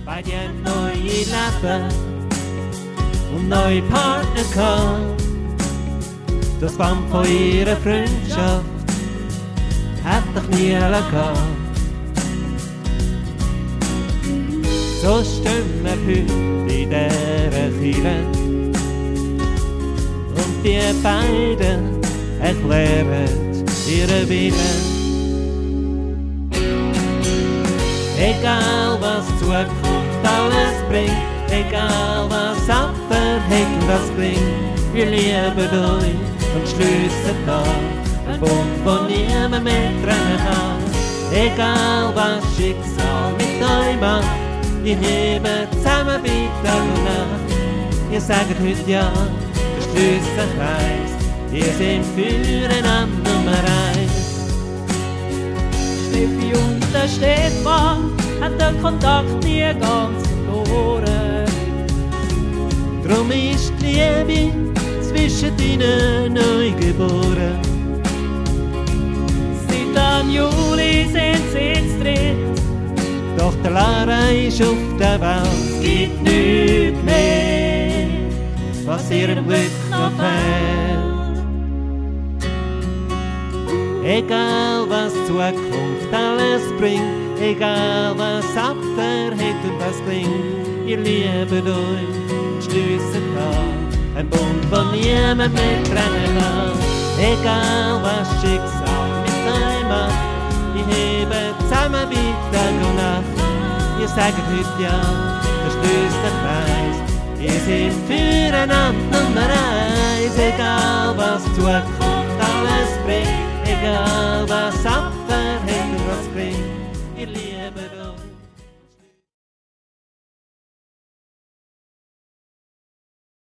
bei dir ein neues Leben und neue Partner kommen. Das Band von ihrer Freundschaft hat doch nie gehabt. So stehen wir heute in dieser Kirche und die beiden erklären ihren Willen. Egal was Zukunft alles bringt, egal was abverhängt das bringt, wir lieben euch und schliessen da ein Bund, wo niemand mehr trennen kann. Egal was Schicksal mit euch macht, ihr hebt zusammen bei Tag und Nacht. Ihr sagt heute ja, der Schlüsselkreis, ihr seid füreinander Nummer 1. Steffi und der Stefan hat den Kontakt nie ganz verloren. Drum ist die Liebe zwischen ihnen neu geboren. Seit dem Juli sind sie jetzt dritt. Doch der Lara ist auf der Welt. Es gibt nichts mehr, was ihrem Glück noch fehlt. Egal was Zukunft alles bringt, egal was abverhält und was klingt, ihr liebt euch und schliessen da ein Bund, von niemand mehr trennen kann. Egal was Schicksal mit euch macht, ihr hebt zusammen wie Tag und Nacht. Ihr sagt heute ja, der Schlüsselkreis, ihr seid füreinander Nummer 1. Egal was Zukunft alles bringt, egal was abverhält und was klingt, ihr liebt